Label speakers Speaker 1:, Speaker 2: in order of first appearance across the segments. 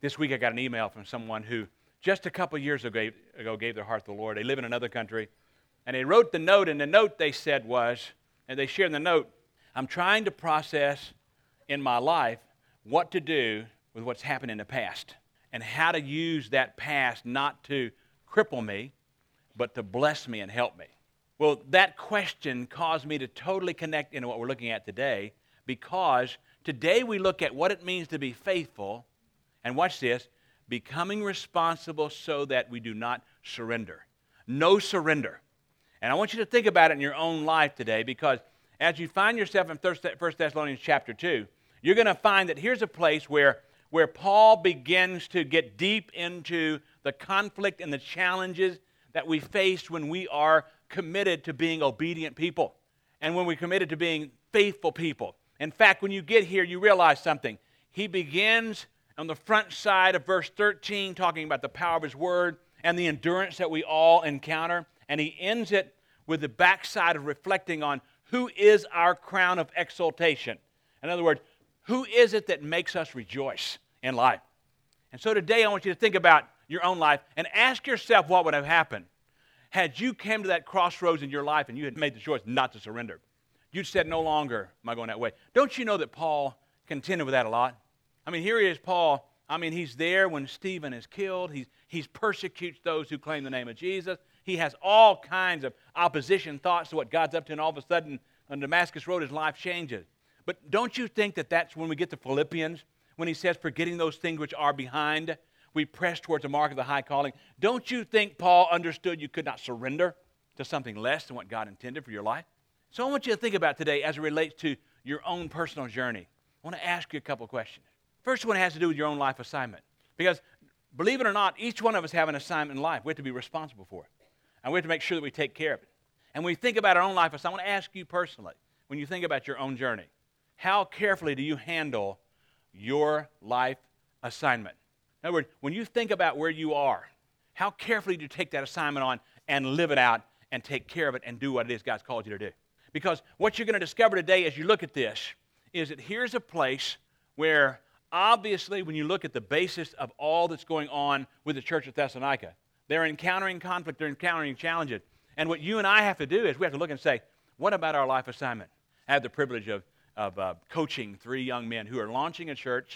Speaker 1: This week I got an email from someone who just a couple years ago gave their heart to the Lord. They live in another country. And they wrote the note, and the note they said was, and they shared in the note, I'm trying to process in my life what to do with what's happened in the past and how to use that past not to cripple me, but to bless me and help me. Well, that question caused me to totally connect into what we're looking at today, because today we look at what it means to be faithful, and watch this, becoming responsible so that we do not surrender. No surrender. And I want you to think about it in your own life today, because as you find yourself in 1 Thessalonians chapter 2, you're going to find that here's a place where Paul begins to get deep into the conflict and the challenges that we face when we are committed to being obedient people and when we're committed to being faithful people. In fact, when you get here, you realize something. He begins on the front side of verse 13 talking about the power of his word and the endurance that we all encounter, and he ends it with the backside of reflecting on who is our crown of exaltation. In other words, who is it that makes us rejoice in life? And so today I want you to think about your own life and ask yourself what would have happened had you come to that crossroads in your life and you had made the choice not to surrender. You'd said, no longer am I going that way. Don't you know that Paul contended with that a lot? I mean, here he is, Paul. I mean, he's there when Stephen is killed. He persecutes those who claim the name of Jesus. He has all kinds of opposition thoughts to what God's up to, and all of a sudden on Damascus Road his life changes. But don't you think that that's when we get to Philippians, when he says, forgetting those things which are behind, we press towards the mark of the high calling. Don't you think Paul understood you could not surrender to something less than what God intended for your life? So I want you to think about today as it relates to your own personal journey. I want to ask you a couple questions. First one has to do with your own life assignment. Because believe it or not, each one of us have an assignment in life. We have to be responsible for it. And we have to make sure that we take care of it. And when we think about our own life assignment, I want to ask you personally, when you think about your own journey, how carefully do you handle your life assignment? In other words, when you think about where you are, how carefully do you take that assignment on and live it out and take care of it and do what it is God's called you to do? Because what you're going to discover today as you look at this is that here's a place where obviously when you look at the basis of all that's going on with the church of Thessalonica, they're encountering conflict, they're encountering challenges. And what you and I have to do is we have to look and say, what about our life assignment? I have the privilege of coaching 3 young men who are launching a church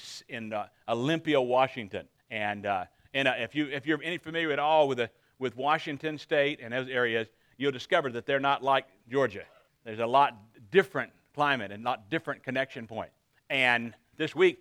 Speaker 1: in Olympia, Washington. And if you're any familiar at all with Washington State and those areas, you'll discover that they're not like Georgia. There's a lot different climate and not different connection point. And this week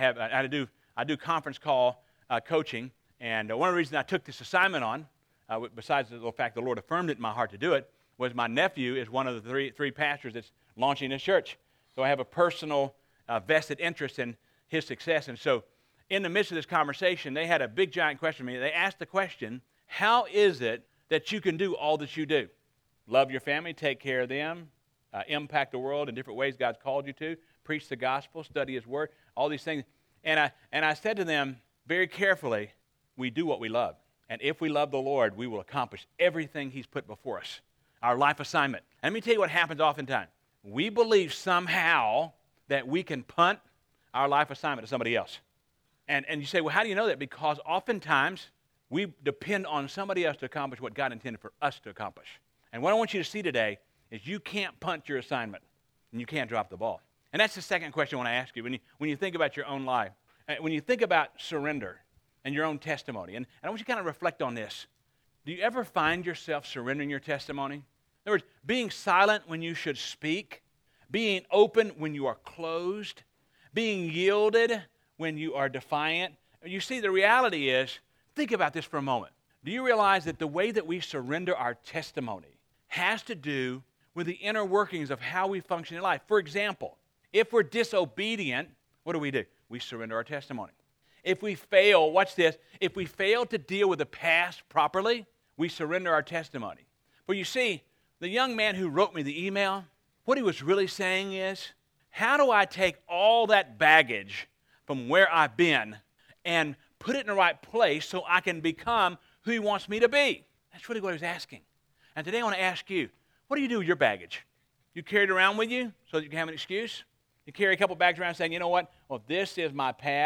Speaker 1: I do conference call coaching, and one of the reasons I took this assignment on, besides the fact the Lord affirmed it in my heart to do it, was my nephew is one of the three pastors that's launching this church. So I have a personal vested interest in his success. And so in the midst of this conversation, they had a big giant question to me. They asked the question, how is it that you can do all that you do? Love your family, take care of them, impact the world in different ways God's called you to, preach the gospel, study his word, all these things. And I said to them very carefully, we do what we love. And if we love the Lord, we will accomplish everything he's put before us, our life assignment. And let me tell you what happens oftentimes. We believe somehow that we can punt our life assignment to somebody else. And you say, well, how do you know that? Because oftentimes we depend on somebody else to accomplish what God intended for us to accomplish. And what I want you to see today is you can't punt your assignment, and you can't drop the ball. And that's the second question I want to ask you. When you think about your own life, when you think about surrender and your own testimony, and I want you to kind of reflect on this. Do you ever find yourself surrendering your testimony? In other words, being silent when you should speak, being open when you are closed, being yielded when you are defiant. You see, the reality is, think about this for a moment. Do you realize that the way that we surrender our testimony has to do with the inner workings of how we function in life? For example, if we're disobedient, what do? We surrender our testimony. If we fail, watch this, if we fail to deal with the past properly, we surrender our testimony. But you see, the young man who wrote me the email, what he was really saying is, how do I take all that baggage from where I've been and put it in the right place so I can become who he wants me to be? That's really what he was asking. And today I want to ask you, what do you do with your baggage? You carry it around with you so that you can have an excuse? You carry a couple bags around saying, you know what? Well, this is my past.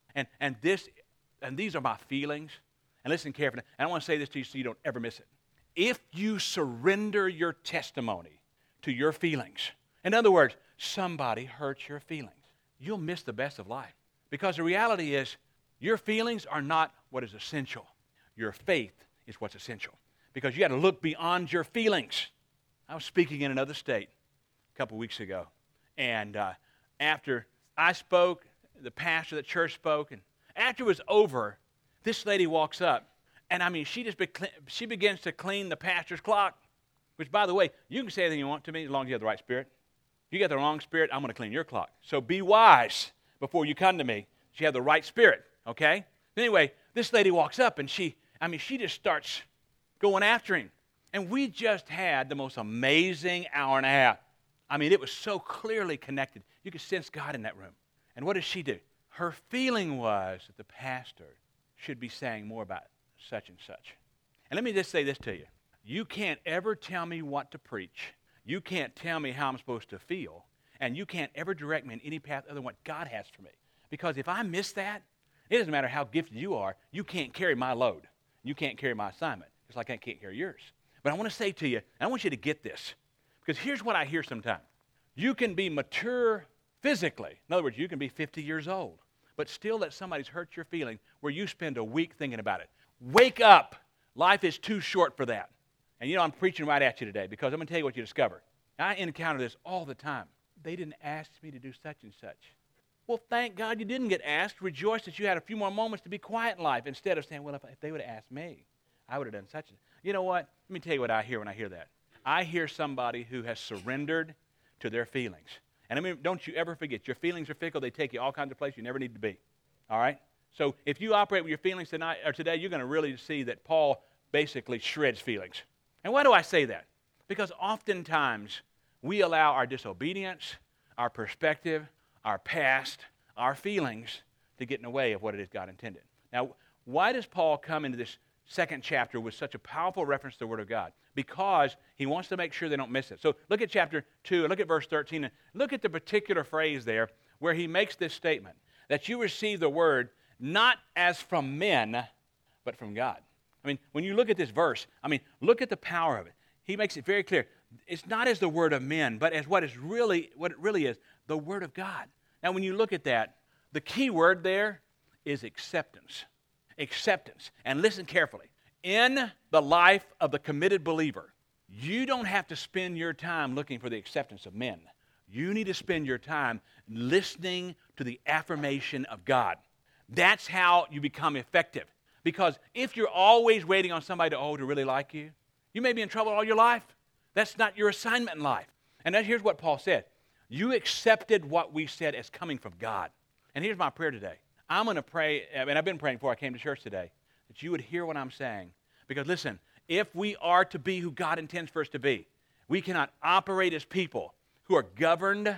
Speaker 1: And these are my feelings. And listen carefully. And I want to say this to you so you don't ever miss it. If you surrender your testimony to your feelings, in other words, somebody hurts your feelings, you'll miss the best of life. Because the reality is, your feelings are not what is essential. Your faith is what's essential. Because you got to look beyond your feelings. I was speaking in another state a couple weeks ago. And after I spoke, the pastor of the church spoke. And after it was over, this lady walks up. And I mean, she begins to clean the pastor's clock. Which, by the way, you can say anything you want to me as long as you have the right spirit. If you got the wrong spirit, I'm going to clean your clock. So be wise before you come to me. You have the right spirit, okay? Anyway, this lady walks up and she just starts going after him. And we just had the most amazing hour and a half. I mean, it was so clearly connected. You could sense God in that room. And what does she do? Her feeling was that the pastor should be saying more about such and such. And let me just say this to you. You can't ever tell me what to preach. You can't tell me how I'm supposed to feel. And you can't ever direct me in any path other than what God has for me. Because if I miss that, it doesn't matter how gifted you are, you can't carry my load. You can't carry my assignment, just like I can't carry yours. But I want to say to you, and I want you to get this, because here's what I hear sometimes. You can be mature physically. In other words, you can be 50 years old, but still let somebody's hurt your feeling where you spend a week thinking about it. Wake up. Life is too short for that. And I'm preaching right at you today because I'm going to tell you what you discover. I encounter this all the time. They didn't ask me to do such and such. Well, thank God you didn't get asked. Rejoice that you had a few more moments to be quiet in life instead of saying, well, if they would have asked me, I would have done such and such. You know what? Let me tell you what I hear when I hear that. I hear somebody who has surrendered to their feelings. And I mean, don't you ever forget, your feelings are fickle. They take you all kinds of places you never need to be. All right? So if you operate with your feelings tonight or today, you're going to really see that Paul basically shreds feelings. And why do I say that? Because oftentimes we allow our disobedience, our perspective, our past, our feelings to get in the way of what it is God intended. Now, why does Paul come into this second chapter with such a powerful reference to the Word of God? Because he wants to make sure they don't miss it. So look at chapter 2 and look at verse 13 and look at the particular phrase there where he makes this statement, that you receive the Word not as from men, but from God. I mean, when you look at this verse, look at the power of it. He makes it very clear. It's not as the word of men, but as what it really is, the Word of God. Now, when you look at that, the key word there is acceptance. Acceptance. And listen carefully. In the life of the committed believer, you don't have to spend your time looking for the acceptance of men. You need to spend your time listening to the affirmation of God. That's how you become effective. Because if you're always waiting on somebody to really like you, you may be in trouble all your life. That's not your assignment in life. And here's what Paul said. You accepted what we said as coming from God. And here's my prayer today. I'm going to pray, and I've been praying before I came to church today, that you would hear what I'm saying. Because listen, if we are to be who God intends for us to be, we cannot operate as people who are governed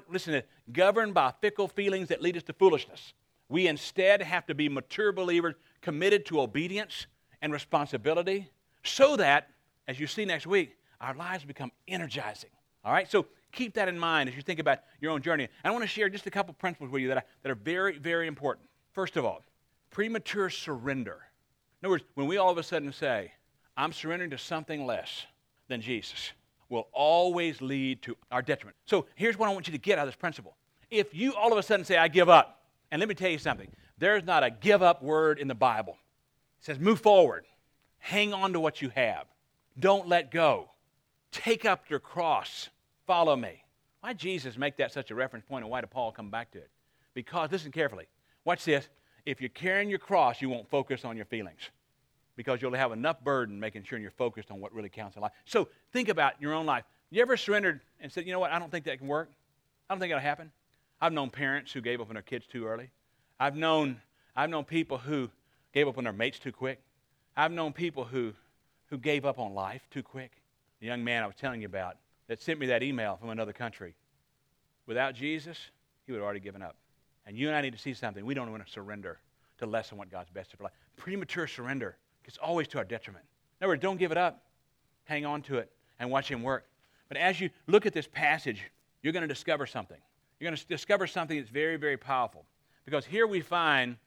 Speaker 1: by fickle feelings that lead us to foolishness. We instead have to be mature believers committed to obedience and responsibility so that, as you see next week, our lives become energizing. All right? So keep that in mind as you think about your own journey. And I want to share just a couple principles with you that are very, very important. First of all, premature surrender. In other words, when we all of a sudden say, I'm surrendering to something less than Jesus, will always lead to our detriment. So here's what I want you to get out of this principle. If you all of a sudden say, I give up, and let me tell you something, there's not a give up word in the Bible. It says move forward. Hang on to what you have. Don't let go. Take up your cross. Follow me. Why did Jesus make that such a reference point, and why did Paul come back to it? Because, listen carefully, watch this. If you're carrying your cross, you won't focus on your feelings because you'll have enough burden making sure you're focused on what really counts in life. So think about your own life. You ever surrendered and said, you know what, I don't think that can work? I don't think it'll happen. I've known parents who gave up on their kids too early. I've known people who gave up on their mates too quick. I've known people who gave up on life too quick. The young man I was telling you about that sent me that email from another country. Without Jesus, he would have already given up. And you and I need to see something. We don't want to surrender to less than what God's best for life. Premature surrender is always to our detriment. In other words, don't give it up. Hang on to it and watch him work. But as you look at this passage, you're going to discover something. You're going to discover something that's very, very powerful. Because here we find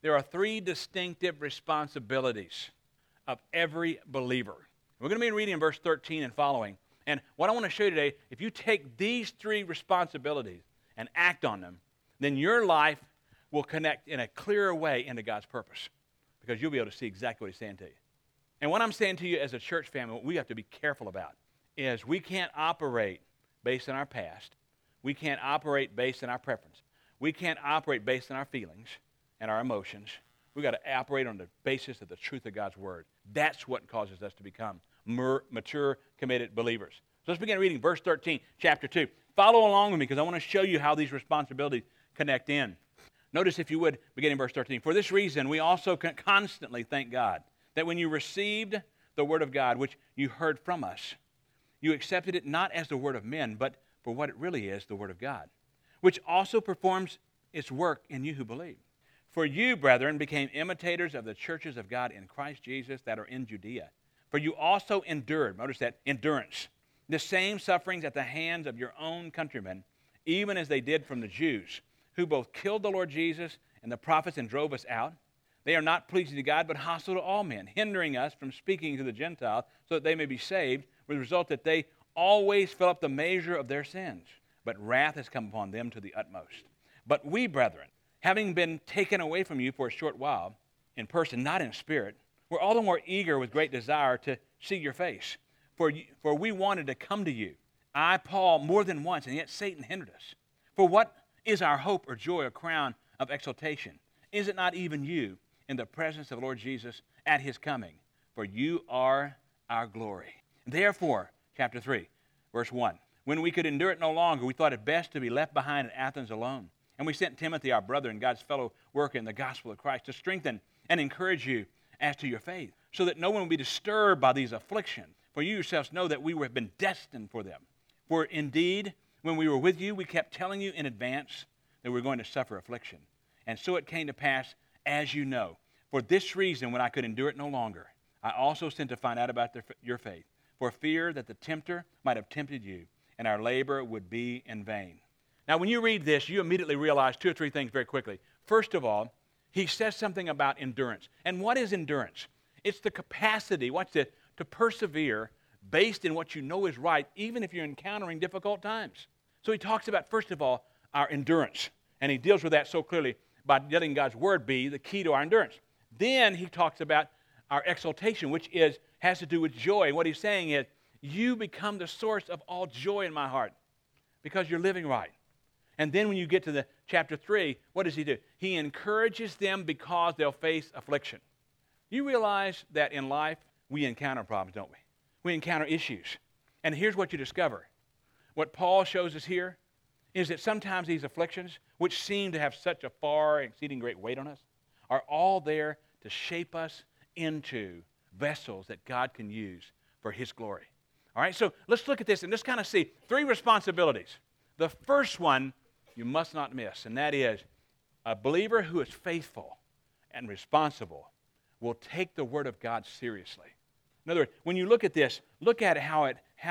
Speaker 1: there are three distinctive responsibilities of every believer. We're going to be reading in verse 13 and following. And what I want to show you today, if you take these three responsibilities and act on them, then your life will connect in a clearer way into God's purpose, because you'll be able to see exactly what he's saying to you. And what I'm saying to you as a church family, what we have to be careful about is we can't operate based on our past. We can't operate based on our preference. We can't operate based on our feelings and our emotions. We've got to operate on the basis of the truth of God's word. That's what causes us to become mature, committed believers. So let's begin reading verse 13, chapter 2. Follow along with me, because I want to show you how these responsibilities connect in. Notice, if you would, beginning verse 13. For this reason, we also constantly thank God that when you received the word of God, which you heard from us, you accepted it not as the word of men, but for what it really is, the word of God, which also performs its work in you who believe. For you, brethren, became imitators of the churches of God in Christ Jesus that are in Judea. For you also endured, notice that, endurance, the same sufferings at the hands of your own countrymen, even as they did from the Jews, who both killed the Lord Jesus and the prophets and drove us out. They are not pleasing to God, but hostile to all men, hindering us from speaking to the Gentiles so that they may be saved, with the result that they always fill up the measure of their sins. But wrath has come upon them to the utmost. But we, brethren, having been taken away from you for a short while, in person, not in spirit, we're all the more eager with great desire to see your face. For we wanted to come to you, I, Paul, more than once, and yet Satan hindered us. For what is our hope or joy or crown of exaltation? Is it not even you in the presence of the Lord Jesus at his coming? For you are our glory. Therefore, chapter 3, verse 1, when we could endure it no longer, we thought it best to be left behind in Athens alone. And we sent Timothy, our brother and God's fellow worker in the gospel of Christ, to strengthen and encourage you as to your faith, so that no one will be disturbed by these afflictions. For you yourselves know that we have been destined for them. For indeed, when we were with you, we kept telling you in advance that we were going to suffer affliction. And so it came to pass, as you know. For this reason, when I could endure it no longer, I also sent to find out about your faith, for fear that the tempter might have tempted you, and our labor would be in vain. Now, when you read this, you immediately realize two or three things very quickly. First of all, he says something about endurance. And what is endurance? It's the capacity, watch this, to persevere based in what you know is right, even if you're encountering difficult times. So he talks about, first of all, our endurance. And he deals with that so clearly by letting God's word be the key to our endurance. Then he talks about our exaltation, which has to do with joy. And what he's saying is, you become the source of all joy in my heart because you're living right. And then when you get to the chapter 3, what does he do? He encourages them because they'll face affliction. You realize that in life, we encounter problems, don't we? We encounter issues. And here's what you discover. What Paul shows us here is that sometimes these afflictions, which seem to have such a far exceeding great weight on us, are all there to shape us into vessels that God can use for his glory. All right, so let's look at this and just kind of see three responsibilities. The first one you must not miss, and that is a believer who is faithful and responsible will take the word of God seriously. In other words, when you look at this, look at how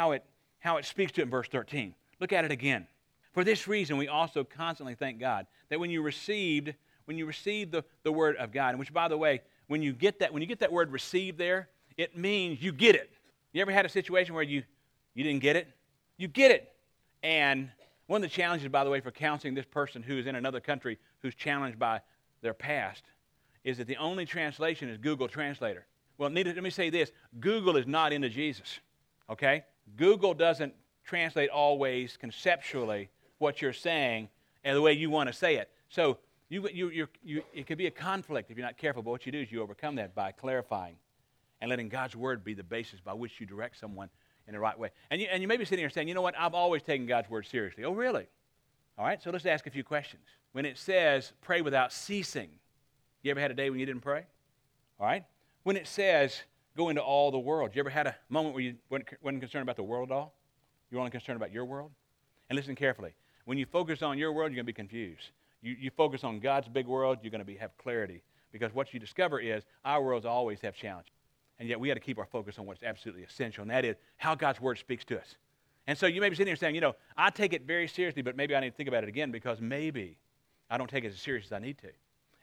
Speaker 1: it speaks to it in verse 13. Look at it again. For this reason, we also constantly thank God that when you received the word of God, and which, by the way, when you get that word "receive" there, it means you get it. You ever had a situation where you didn't get it? You get it. And one of the challenges, by the way, for counseling this person who is in another country who's challenged by their past is that the only translation is Google Translator. Well, let me say this. Google is not into Jesus, okay? Google doesn't translate always conceptually what you're saying and the way you want to say it. So it could be a conflict if you're not careful, but what you do is you overcome that by clarifying and letting God's word be the basis by which you direct someone in the right way. And you may be sitting here saying, you know what, I've always taken God's word seriously. Oh, really? All right, so let's ask a few questions. When it says pray without ceasing, you ever had a day when you didn't pray? All right. When it says go into all the world, you ever had a moment where you weren't concerned about the world at all? You were only concerned about your world? And listen carefully. When you focus on your world, you're going to be confused. You focus on God's big world, you're going to have clarity. Because what you discover is our worlds always have challenges. And yet we got to keep our focus on what's absolutely essential, and that is how God's word speaks to us. And so you may be sitting here saying, you know, I take it very seriously, but maybe I need to think about it again because maybe I don't take it as serious as I need to.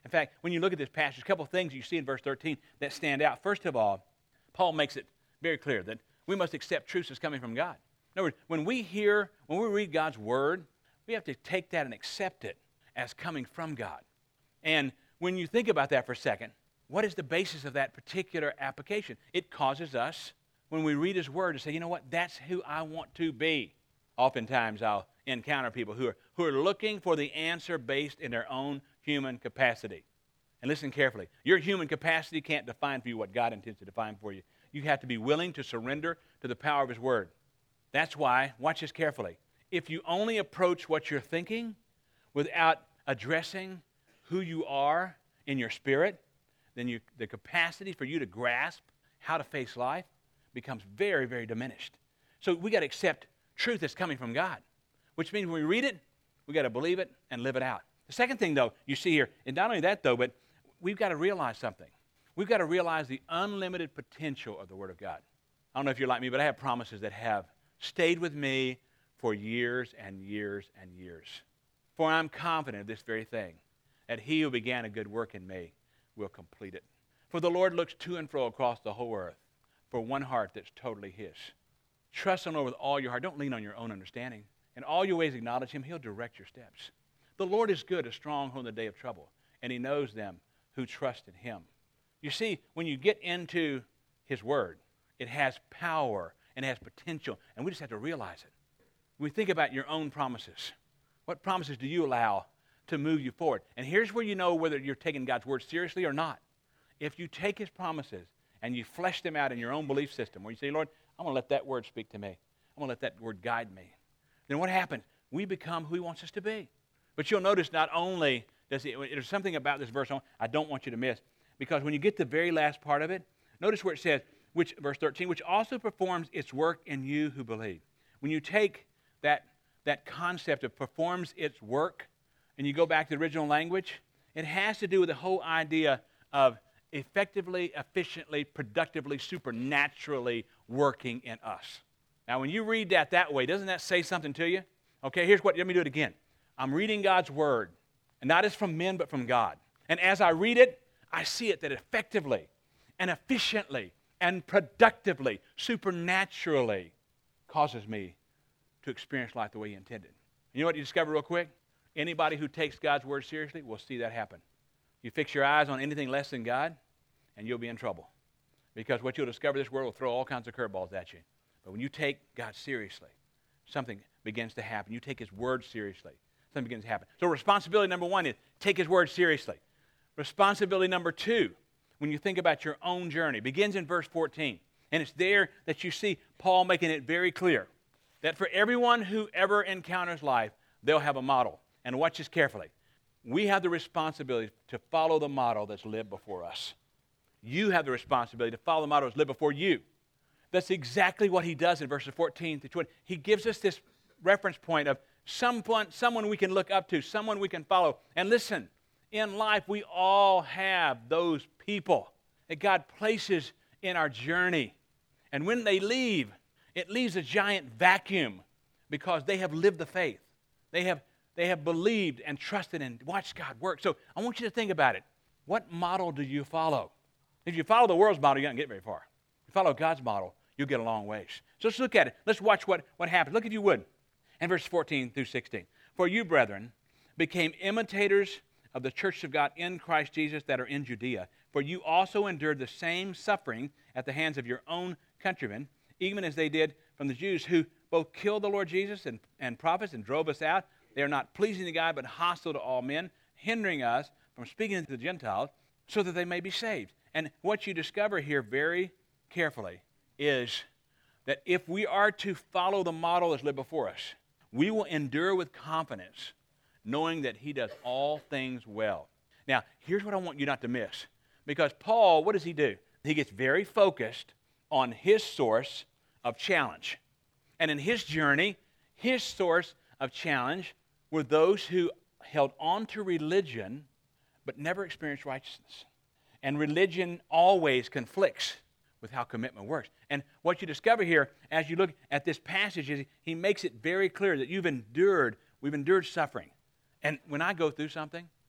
Speaker 1: In fact, when you look at this passage, a couple of things you see in verse 13 that stand out. First of all, Paul makes it very clear that we must accept truth as coming from God. In other words, when we read God's word, we have to take that and accept it as coming from God. And when you think about that for a second, what is the basis of that particular application? It causes us, when we read his word, to say, you know what, that's who I want to be. Oftentimes I'll encounter people who are looking for the answer based in their own human capacity. And listen carefully. Your human capacity can't define for you what God intends to define for you. You have to be willing to surrender to the power of his word. That's why, watch this carefully, if you only approach what you're thinking without addressing who you are in your spirit, then the capacity for you to grasp how to face life becomes very, very diminished. So we got to accept truth that's coming from God, which means when we read it, we got to believe it and live it out. The second thing, though, you see here, and not only that, though, but we've got to realize something. We've got to realize the unlimited potential of the Word of God. I don't know if you're like me, but I have promises that have stayed with me for years and years and years. For I'm confident of this very thing, that he who began a good work in me will complete it. For the Lord looks to and fro across the whole earth for one heart that's totally his. Trust in the Lord with all your heart. Don't lean on your own understanding. In all your ways acknowledge him. He'll direct your steps. The Lord is good, a stronghold in the day of trouble, and he knows them who trust in him. You see, when you get into his word, it has power and it has potential, and we just have to realize it. When we think about your own promises, what promises do you allow to move you forward? And here's where you know whether you're taking God's word seriously or not. If you take his promises and you flesh them out in your own belief system, where you say, Lord, I'm going to let that word speak to me. I'm going to let that word guide me. Then what happens? We become who he wants us to be. But you'll notice not only there's something about this verse I don't want you to miss, because when you get to the very last part of it, notice where it says, verse 13, which also performs its work in you who believe. When you take that concept of performs its work and you go back to the original language, it has to do with the whole idea of effectively, efficiently, productively, supernaturally working in us. Now, when you read that way, doesn't that say something to you? Okay, let me do it again. I'm reading God's word, and not as from men, but from God. And as I read it, I see it that effectively and efficiently and productively, supernaturally causes me to experience life the way he intended. You know what you discover real quick? Anybody who takes God's word seriously will see that happen. You fix your eyes on anything less than God, and you'll be in trouble. Because what you'll discover, this world will throw all kinds of curveballs at you. But when you take God seriously, something begins to happen. You take his word seriously, something begins to happen. So responsibility number one is take his word seriously. Responsibility number two, when you think about your own journey, begins in verse 14. And it's there that you see Paul making it very clear that for everyone who ever encounters life, they'll have a model. And watch this carefully. We have the responsibility to follow the model that's lived before us. You have the responsibility to follow the model that's lived before you. That's exactly what he does in verses 14 to 20. He gives us this reference point of someone we can look up to, someone we can follow. And listen, in life we all have those people that God places in our journey. And when they leave, it leaves a giant vacuum because they have lived the faith. They have believed and trusted and watched God work. So I want you to think about it. What model do you follow? If you follow the world's model, you're not going to get very far. If you follow God's model, you'll get a long ways. So let's look at it. Let's watch what happens. Look if you would. In verse 14 through 16. For you, brethren, became imitators of the church of God in Christ Jesus that are in Judea. For you also endured the same suffering at the hands of your own countrymen, even as they did from the Jews, who both killed the Lord Jesus and prophets and drove us out. They are not pleasing to God, but hostile to all men, hindering us from speaking to the Gentiles, so that they may be saved. And what you discover here very carefully is that if we are to follow the model that's lived before us, we will endure with confidence, knowing that he does all things well. Now, here's what I want you not to miss. Because Paul, what does he do? He gets very focused on his source of challenge. And in his journey, his source of challenge were those who held on to religion but never experienced righteousness. And religion always conflicts with how commitment works. And what you discover here as you look at this passage is he makes it very clear that we've endured suffering. And when I go through something,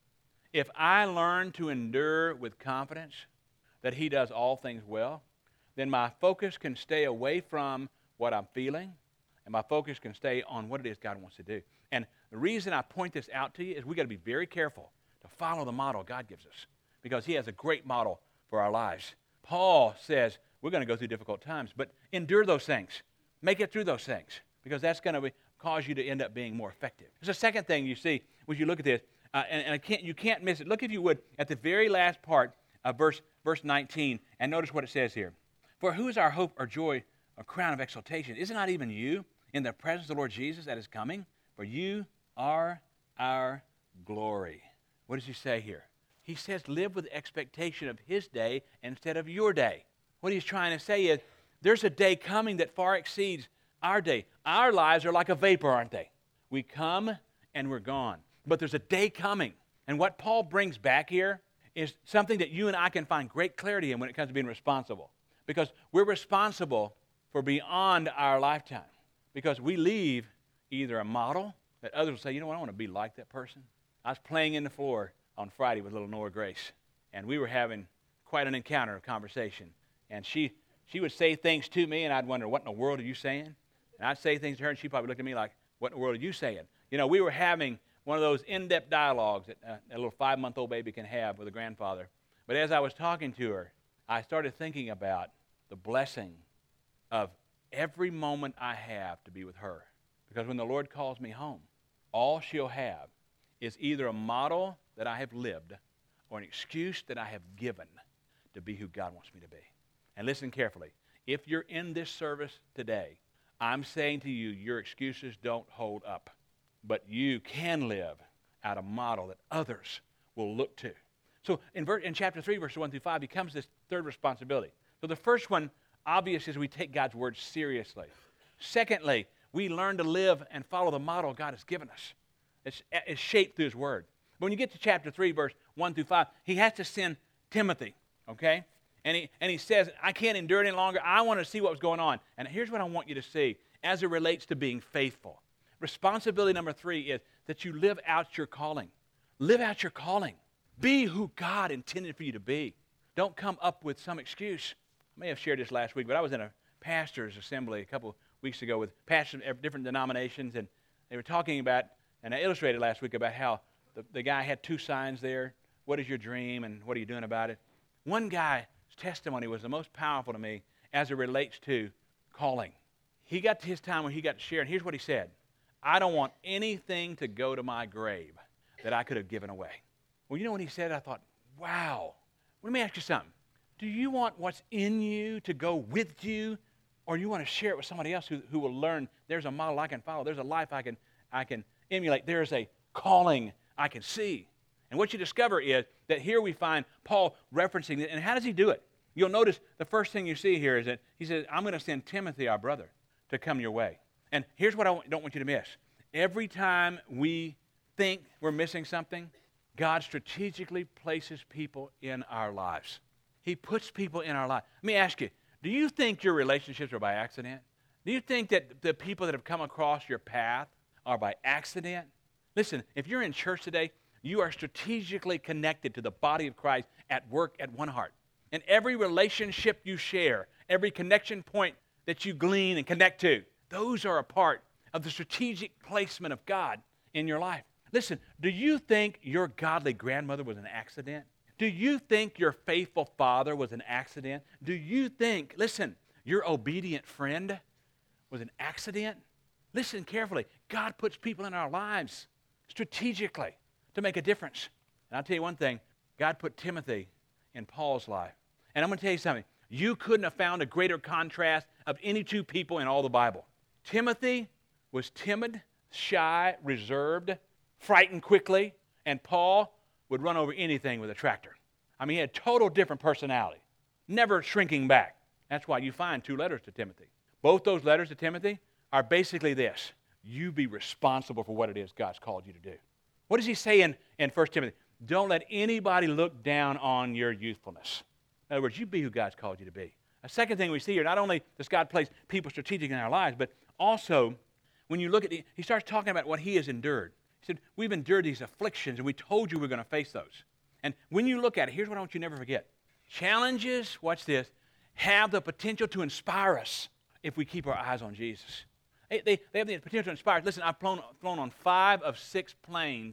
Speaker 1: If I learn to endure with confidence that he does all things well, then my focus can stay away from what I'm feeling, and my focus can stay on what it is God wants to do. And the reason I point this out to you is we got to be very careful to follow the model God gives us, because he has a great model for our lives. Paul says we're going to go through difficult times, but endure those things. Make it through those things, because that's going to cause you to end up being more effective. There's a second thing you see when you look at this, you can't miss it. Look, if you would, at the very last part of verse 19, and notice what it says here. For who is our hope or joy or crown of exaltation? Is it not even you in the presence of the Lord Jesus that is coming? For you are our glory. What does he say here? He says live with expectation of his day instead of your day. What he's trying to say is there's a day coming that far exceeds our day. Our lives are like a vapor, aren't they? We come and we're gone. But there's a day coming. And what Paul brings back here is something that you and I can find great clarity in when it comes to being responsible. Because we're responsible for beyond our lifetime. Because we leave either a model that others will say, you know what, I want to be like that person. I was playing in the floor on Friday with little Nora Grace, and we were having quite an encounter, a conversation. And she would say things to me, and I'd wonder, what in the world are you saying? And I'd say things to her, and she probably looked at me like, what in the world are you saying? You know, we were having one of those in-depth dialogues that a little 5-month-old baby can have with a grandfather. But as I was talking to her, I started thinking about the blessing of every moment I have to be with her. Because when the Lord calls me home, all she'll have is either a model that I have lived or an excuse that I have given to be who God wants me to be. And listen carefully. If you're in this service today, I'm saying to you, your excuses don't hold up. But you can live out a model that others will look to. So in chapter 3, verses 1 through 5, becomes this third responsibility. So the first one, obvious, is we take God's word seriously. Secondly, we learn to live and follow the model God has given us. It's shaped through his word. But when you get to chapter 3, verse 1 through 5, he has to send Timothy, okay? And he says, I can't endure it any longer. I want to see what was going on. And here's what I want you to see as it relates to being faithful. Responsibility number 3 is that you live out your calling. Live out your calling. Be who God intended for you to be. Don't come up with some excuse. I may have shared this last week, but I was in a pastor's assembly a couple weeks ago with pastors of different denominations, and they were talking about, and I illustrated last week about how the guy had 2 signs there. What is your dream, and what are you doing about it? One guy's testimony was the most powerful to me as it relates to calling. He got to his time when he got to share, and here's what he said. I don't want anything to go to my grave that I could have given away. Well, you know when he said it, I thought, wow. Let me ask you something. Do you want what's in you to go with you, or you want to share it with somebody else who will learn there's a model I can follow, there's a life I can emulate, there's a calling I can see? And what you discover is that here we find Paul referencing it. And how does he do it? You'll notice the first thing you see here is that he says, I'm going to send Timothy, our brother, to come your way. And here's what I don't want you to miss. Every time we think we're missing something, God strategically places people in our lives. He puts people in our lives. Let me ask you, do you think your relationships are by accident? Do you think that the people that have come across your path are by accident? Listen, if you're in church today, you are strategically connected to the body of Christ at work at one heart. And every relationship you share, every connection point that you glean and connect to, those are a part of the strategic placement of God in your life. Listen, do you think your godly grandmother was an accident? Do you think your faithful father was an accident? Do you think, listen, your obedient friend was an accident? Listen carefully. God puts people in our lives strategically to make a difference. And I'll tell you one thing. God put Timothy in Paul's life. And I'm going to tell you something. You couldn't have found a greater contrast of any 2 people in all the Bible. Timothy was timid, shy, reserved, frightened quickly, and Paul would run over anything with a tractor. I mean, he had total different personality, never shrinking back. That's why you find 2 letters to Timothy. Both those letters to Timothy are basically this. You be responsible for what it is God's called you to do. What does he say in 1 Timothy? Don't let anybody look down on your youthfulness. In other words, you be who God's called you to be. A second thing we see here, not only does God place people strategic in our lives, but also when you look at it, he starts talking about what he has endured. He said, we've endured these afflictions, and we told you we're going to face those. And when you look at it, here's what I want you to never forget. Challenges, watch this, have the potential to inspire us if we keep our eyes on Jesus. They have the potential to inspire us. Listen, I've flown on 5 of 6 planes.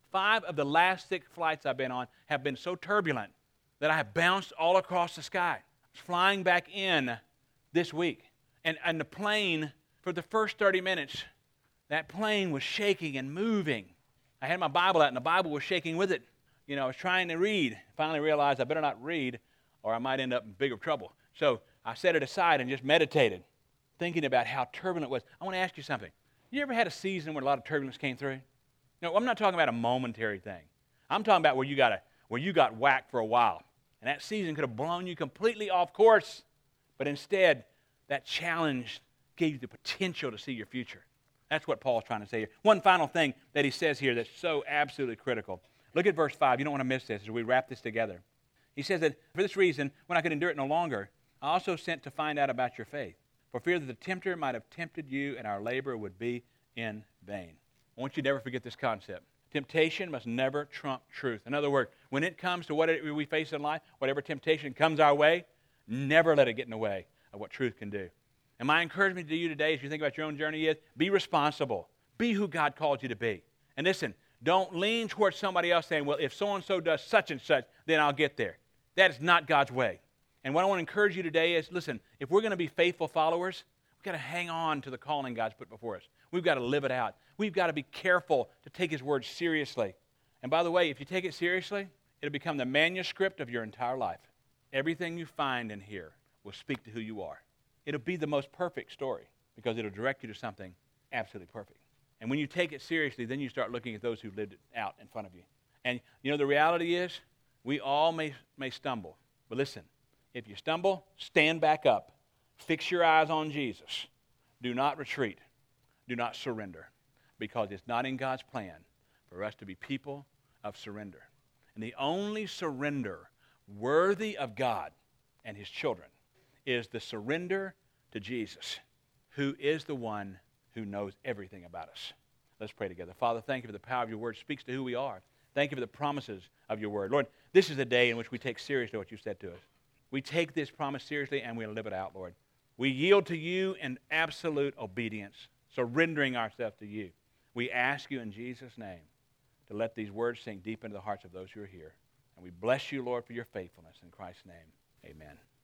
Speaker 1: 5 of the last 6 flights I've been on have been so turbulent that I have bounced all across the sky. I was flying back in this week, and the plane, for the first 30 minutes, that plane was shaking and moving. I had my Bible out, and the Bible was shaking with it. You know, I was trying to read. Finally realized I better not read, or I might end up in bigger trouble. So I set it aside and just meditated, thinking about how turbulent it was. I want to ask you something. You ever had a season where a lot of turbulence came through? No, I'm not talking about a momentary thing. I'm talking about where you got whacked for a while, and that season could have blown you completely off course, but instead, that challenge gave you the potential to see your future. That's what Paul's trying to say here. One final thing that he says here that's so absolutely critical. Look at verse 5. You don't want to miss this as we wrap this together. He says that for this reason, when I could endure it no longer, I also sent to find out about your faith, for fear that the tempter might have tempted you and our labor would be in vain. I want you to never forget this concept. Temptation must never trump truth. In other words, when it comes to whatever we face in life, whatever temptation comes our way, never let it get in the way of what truth can do. And my encouragement to you today as you think about your own journey is be responsible. Be who God called you to be. And listen, don't lean towards somebody else saying, well, if so-and-so does such and such, then I'll get there. That is not God's way. And what I want to encourage you today is, listen, if we're going to be faithful followers, we've got to hang on to the calling God's put before us. We've got to live it out. We've got to be careful to take His word seriously. And by the way, if you take it seriously, it'll become the manuscript of your entire life. Everything you find in here will speak to who you are. It'll be the most perfect story because it'll direct you to something absolutely perfect. And when you take it seriously, then you start looking at those who lived it out in front of you. And you know, the reality is, we all may stumble. But listen, if you stumble, stand back up. Fix your eyes on Jesus. Do not retreat. Do not surrender. Because it's not in God's plan for us to be people of surrender. And the only surrender worthy of God and His children is the surrender to Jesus, who is the one who knows everything about us. Let's pray together. Father, thank you for the power of your word. It speaks to who we are. Thank you for the promises of your word. Lord, this is a day in which we take seriously what you said to us. We take this promise seriously and we live it out, Lord. We yield to you in absolute obedience, surrendering ourselves to you. We ask you in Jesus' name to let these words sink deep into the hearts of those who are here. And we bless you, Lord, for your faithfulness. In Christ's name, amen.